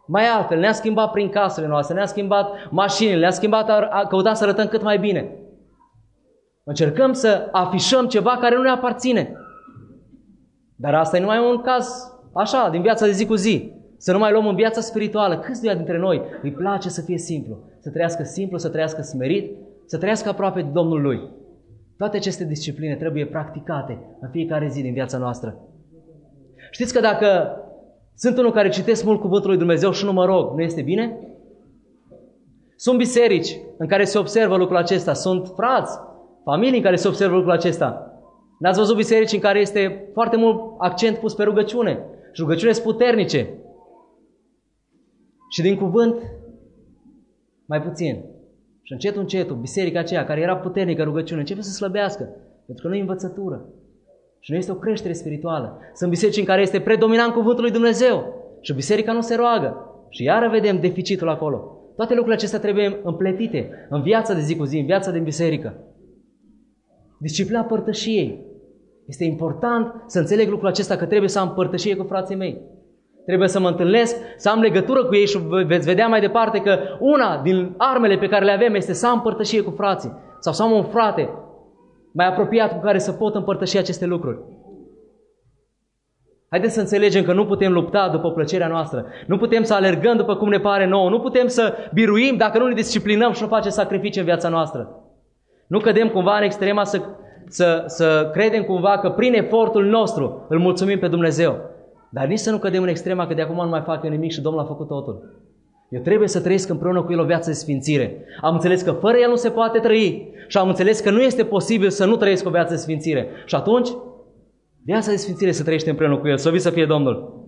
Mai altfel, ne-a schimbat prin casele noastre, ne-a schimbat mașinile, ne-a schimbat, căutat să arătăm cât mai bine. Încercăm să afișăm ceva care nu ne aparține. Dar asta e numai un caz așa, din viața de zi cu zi. Să nu mai luăm în viața spirituală. Câți dintre noi îi place să fie simplu? Să trăiască simplu, să trăiască smerit, să trăiască aproape de Domnul lui. Toate aceste discipline trebuie practicate în fiecare zi din viața noastră. Știți că dacă sunt unul care citesc mult cuvântul lui Dumnezeu și nu mă rog, nu este bine? Sunt biserici în care se observă lucrul acesta. Sunt frați, familii în care se observă lucrul acesta. N-ați văzut biserici în care este foarte mult accent pus pe rugăciune. Și rugăciune sunt puternice. Și din cuvânt, mai puțin. Și încetul, biserica aceea care era puternică rugăciune, începe să slăbească. Pentru că nu e învățătură. Și nu este o creștere spirituală. Sunt biserici în care este predominant cuvântul lui Dumnezeu. Și biserica nu se roagă. Și iară vedem deficitul acolo. Toate lucrurile acestea trebuie împletite în viața de zi cu zi, în viața din biserică. Disciplina părtășiei. Este important să înțeleg lucrul acesta, că trebuie să am părtășie cu frații mei. Trebuie să mă întâlnesc, să am legătură cu ei și veți vedea mai departe că una din armele pe care le avem este să am părtășie cu frații. Sau să am un frate mai apropiat cu care să pot împărtăși aceste lucruri. Haideți să înțelegem că nu putem lupta după plăcerea noastră. Nu putem să alergăm după cum ne pare nouă. Nu putem să biruim dacă nu ne disciplinăm și nu facem sacrificii în viața noastră. Nu cădem cumva în extrema să credem cumva că prin efortul nostru îl mulțumim pe Dumnezeu. Dar nici să nu cădem în extrema că de acum nu mai fac eu nimic și Domnul a făcut totul. Eu trebuie să trăiesc împreună cu El o viață de sfințire. Am înțeles că fără El nu se poate trăi și am înțeles că nu este posibil să nu trăiesc o viață de sfințire. Și atunci, viața de sfințire se trăiește împreună cu El. Slăvit să fie Domnul!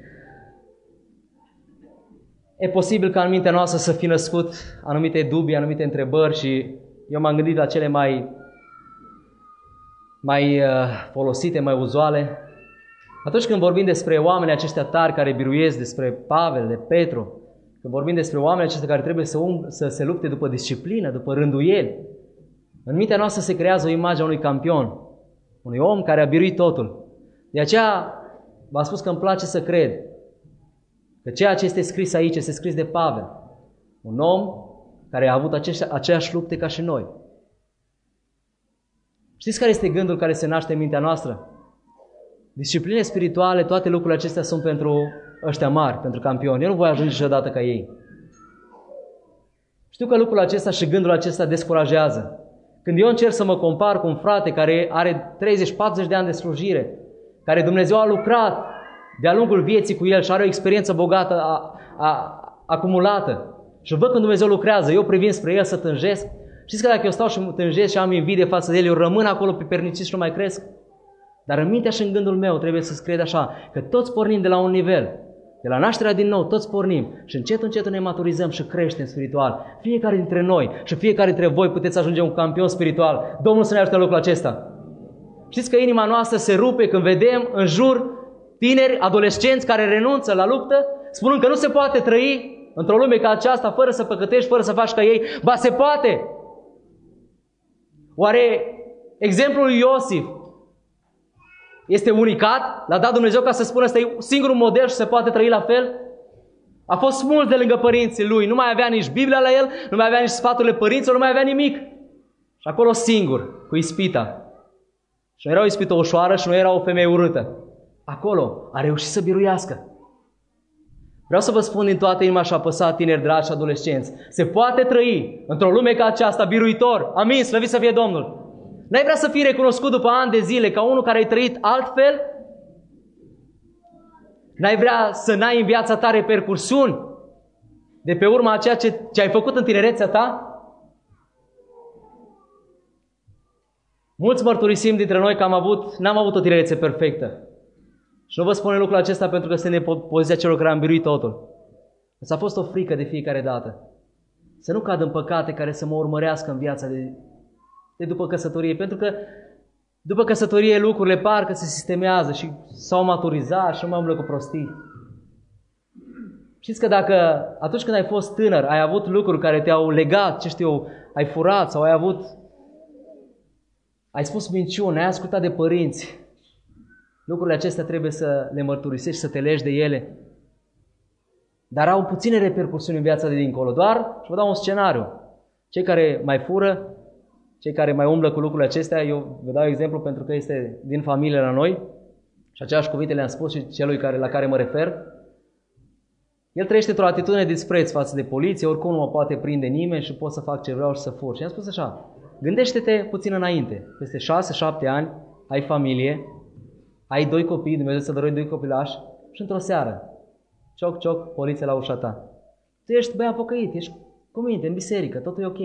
E posibil ca în mintea noastră să fi născut anumite dubii, anumite întrebări și eu m-am gândit la cele mai folosite, mai uzuale. Atunci când vorbim despre oamenii aceștia tari care biruiesc, despre Pavel, de Petru, când vorbim despre oamenii aceștia care trebuie să se lupte după disciplină, după rânduieli, în mintea noastră se creează o imagine a unui campion, unui om care a biruit totul. De aceea v-am spus că îmi place să cred că ceea ce este scris aici este scris de Pavel, un om care a avut aceeași lupte ca și noi. Știți care este gândul care se naște în mintea noastră? Discipline spirituale, toate lucrurile acestea sunt pentru ăștia mari, pentru campioni. Eu nu voi ajunge niciodată ca ei. Știu că lucrul acesta și gândul acesta descurajează. Când eu încerc să mă compar cu un frate care are 30-40 de ani de slujire, care Dumnezeu a lucrat de-a lungul vieții cu el și are o experiență bogată, acumulată, și văd când Dumnezeu lucrează, eu privind spre el să tânjesc, știți că dacă eu stau și tânjesc și am invidie față de el, eu rămân acolo pe pernicit și nu mai cresc? Dar în mintea și în gândul meu trebuie să cred așa, că toți pornim de la un nivel, de la nașterea din nou, toți pornim și încet ne maturizăm și creștem spiritual. Fiecare dintre noi și fiecare dintre voi puteți ajunge un campion spiritual. Domnul să ne ajute în lucrul acesta. Știți că inima noastră se rupe când vedem în jur tineri, adolescenți care renunță la luptă, spunând că nu se poate trăi într-o lume ca aceasta fără să păcătești, fără să faci ca ei. Ba se poate! Oare exemplul lui Iosif este unicat? L-a dat Dumnezeu ca să spună ăsta e singurul model și se poate trăi la fel? A fost smult de lângă părinții lui, nu mai avea nici Biblia la el, nu mai avea nici sfaturile părinților, nu mai avea nimic. Și acolo singur, cu ispita. Și nu era o ispită ușoară și nu era o femeie urâtă. Acolo a reușit să biruiască. Vreau să vă spun din toată inima și apăsat, tineri dragi și adolescenți, se poate trăi într-o lume ca aceasta biruitor. Amin, slăvit să fie Domnul. N-ai vrea să fii recunoscut după ani de zile ca unul care ai trăit altfel? N-ai vrea să n-ai în viața ta repercursiuni de pe urma a ceea ce ai făcut în tinerețea ta? Mulți mărturisim dintre noi că n-am avut o tinerețe perfectă. Și nu vă spun lucrul acesta pentru că suntem în poziția celor care am biruit totul. Însă a fost o frică de fiecare dată. Să nu cad în păcate care să mă urmărească în viața de după căsătorie. Pentru că după căsătorie lucrurile parcă se sistemează și s-au maturizat și nu mai umblă cu prostii. Știți că dacă atunci când ai fost tânăr, ai avut lucruri care te-au legat, ce știu eu, ai furat sau ai spus minciuni, ai ascultat de părinți, lucrurile acestea trebuie să le mărturisești, să te legi de ele. dar au puține repercusiuni în viața de dincolo. Doar, și vă dau un scenariu. Cei care mai fură, cei care mai umblă cu lucrurile acestea, eu vă dau exemplu pentru că este din familie la noi și aceleași cuvinte le-am spus și celui la care mă refer. El trăiește într-o atitudine de dispreț față de poliție, oricum nu mă poate prinde nimeni și pot să fac ce vreau și să fur. Și am spus așa, gândește-te puțin înainte, peste 6-7 ani, ai familie, ai 2 copii, Dumnezeu să dărui 2 copilași și într-o seară, cioc, cioc, poliția la ușa ta. Tu ești băiat pocăit, ești cu minte, în biserică, totul e ok.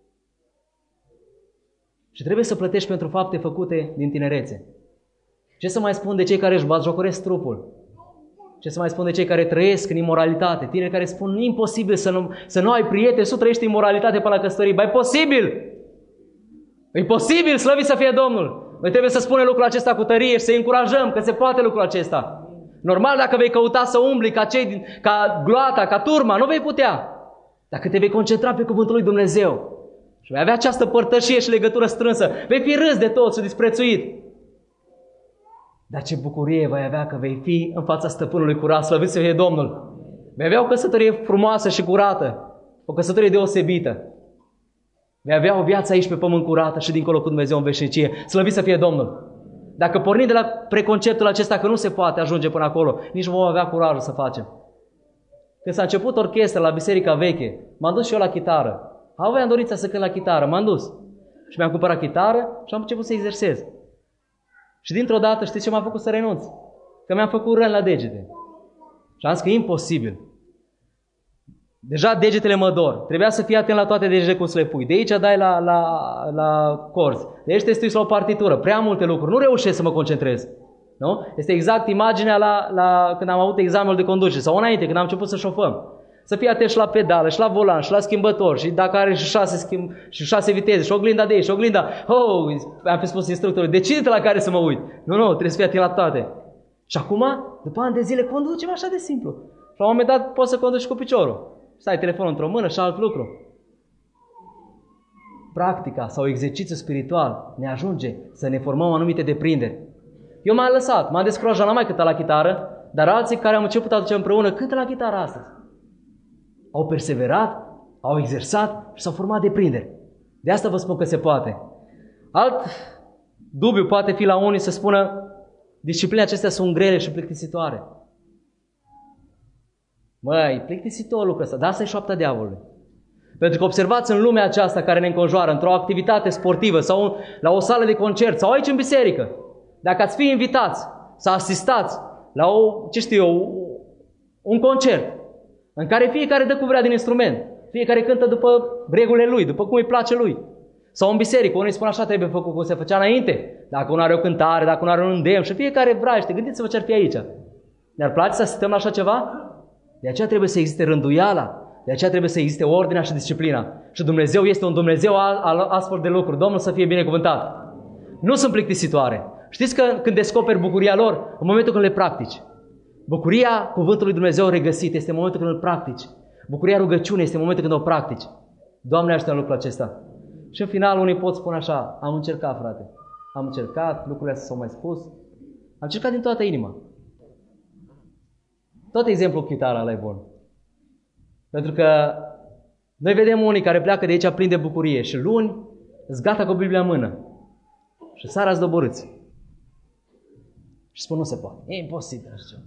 Și trebuie să plătești pentru fapte făcute din tinerețe. Ce să mai spun de cei care își batjocoresc trupul? Ce să mai spun de cei care trăiesc în imoralitate? Tineri care spun, nu e imposibil să nu ai prieteni, să trăiești în imoralitate până la căsătorie. Ba, e posibil! E posibil, slăvit să fie Domnul! Noi trebuie să spunem lucrul acesta cu tărie și să încurajăm că se poate lucrul acesta. Normal, dacă vei căuta să umbli ca gloata, ca turma, nu vei putea. Dacă te vei concentra pe cuvântul lui Dumnezeu și vei avea această părtășie și legătură strânsă, vei fi râs de tot și disprețuit. Dar ce bucurie vei avea că vei fi în fața stăpânului curat, slăvit să fie Domnul. Vei avea o căsătorie frumoasă și curată, o căsătorie deosebită. Vei avea o viață aici pe pământ curată și dincolo cu Dumnezeu în veșnicie, slăvit să fie Domnul. Dacă pornim de la preconceptul acesta că nu se poate ajunge până acolo, nici nu vom avea curajul să facem. Când s-a început orchestra la biserica veche, m-am dus și eu la chitară. Aveam dorința să cânt la chitară, m-am dus. Și mi-am cumpărat chitară și am început să exersez. Și dintr-o dată, știți ce m-a făcut să renunț? Că mi-am făcut răni la degete. Și am zis că e imposibil. Deja degetele mă dor. Trebuia să fii atent la toate degetele cum să le pui. De aici dai la corzi. De aici te stui la o partitură. Prea multe lucruri. Nu reușesc să mă concentrez. Nu? Este exact imaginea când am avut examenul de conducere. Sau înainte, când am început să șofăm. Să fii atent și la pedală, și la volan, și la schimbător. Și dacă are și 6 viteze, și oglinda de aici, și oglinda... am fi spus instructorului, decide-te la care să mă uit. Nu, trebuie să fii atent la toate. Și acum, după ani de zile, conducem așa de simplu. Și la un moment dat poți să conduci cu piciorul. Să ai telefonul într-o mână și alt lucru. Practica sau exercițiul spiritual ne ajunge să ne formăm anumite deprinderi. Eu m-am lăsat, m-am descurajat, n-am mai cântat la chitară, dar alții care am început atunci împreună cântă la chitară astăzi. Au perseverat, au exersat și s-au format deprinderi. De asta vă spun că se poate. Alt dubiu poate fi la unii să spună disciplinele acestea sunt grele și plictisitoare. Măi, plictisitor lucrul ăsta, dar asta e șoapta diavolului. Pentru că observați în lumea aceasta care ne înconjoară, într-o activitate sportivă sau la o sală de concert sau aici în biserică, dacă ați fi invitați să asistați la un concert în care fiecare dă cu vrea din instrument, fiecare cântă după regulile lui, după cum îi place lui. Sau în biserică, unii spun așa trebuie făcut cum se făcea înainte, dacă unul are o cântare, dacă unul are un îndemn și fiecare vraiește, gândiți-vă ce ar fi aici. Ne-ar place să asistăm la așa ceva? De aceea trebuie să existe rânduiala, de aceea trebuie să existe ordinea și disciplina. Și Dumnezeu este un Dumnezeu al astfel de lucruri. Domnul să fie binecuvântat. Nu sunt plictisitoare. Știți că când descoperi bucuria lor, în momentul când le practici. Bucuria cuvântului Dumnezeu regăsit este în momentul când îl practici. Bucuria rugăciunii este în momentul când o practici. Doamne, ajută în lucrul acesta. Și în final unii pot spune așa, am încercat, frate. Am încercat, lucrurile astea s-au mai spus. Am încercat din toată inima. Tot exemplul cu chitara ăla e bun. Pentru că noi vedem unii care pleacă de aici plini de bucurie și luni îți gata cu Biblia în mână. Și seara îți doborâți. Și spun, nu se poate. E imposibil așa.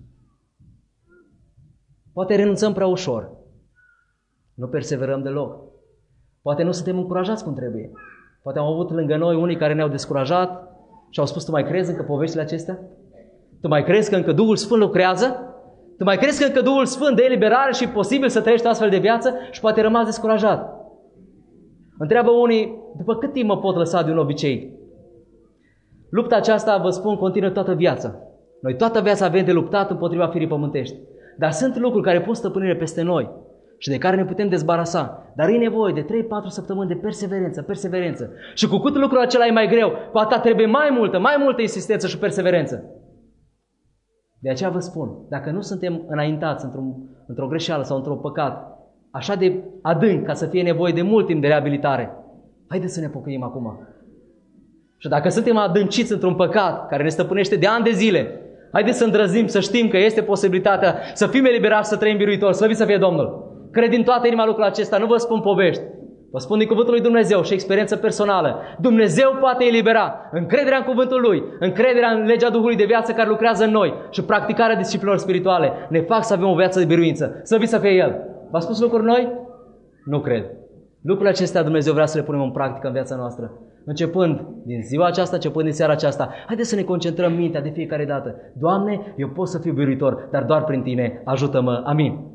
Poate renunțăm prea ușor. Nu perseverăm deloc. Poate nu suntem încurajați cum trebuie. Poate am avut lângă noi unii care ne-au descurajat și au spus, tu mai crezi încă poveștile acestea? Tu mai crezi că încă Duhul Sfânt lucrează? Tu mai crezi că încă Duhul Sfânt dă eliberare și e posibil să trăiești astfel de viață? Și poate rămas descurajat. Întreabă unii, după cât timp mă pot lăsa de un obicei? Lupta aceasta, vă spun, continuă toată viața. Noi toată viața avem de luptat împotriva firii pământești. Dar sunt lucruri care pun stăpânire peste noi și de care ne putem dezbarasa. Dar e nevoie de 3-4 săptămâni de perseverență. Și cu cât lucrul acela e mai greu, cu atât trebuie mai multă insistență și perseverență. De aceea vă spun, dacă nu suntem înaintați într-o greșeală sau într-un păcat așa de adânc ca să fie nevoie de mult timp de reabilitare, haideți să ne pocăim acum. Și dacă suntem adânciți într-un păcat care ne stăpânește de ani de zile, Haideți să îndrăznim, să știm că este posibilitatea să fim eliberați, să trăim biruitor. Slăvit să fie Domnul! Cred din toată inima lucrul acesta, nu vă spun povești. Vă spun din cuvântul lui Dumnezeu și experiență personală. Dumnezeu poate elibera. Încrederea în cuvântul Lui, încrederea în legea Duhului de viață care lucrează în noi și practicarea disciplinelor spirituale ne fac să avem o viață de biruință. Slăvit să fie El! V-a spus lucruri noi? Nu cred. Lucrurile acestea Dumnezeu vrea să le punem în practică în viața noastră. Începând din ziua aceasta, începând din seara aceasta, haideți să ne concentrăm mintea de fiecare dată. Doamne, eu pot să fiu biruitor, dar doar prin Tine. Ajută-mă. Amin.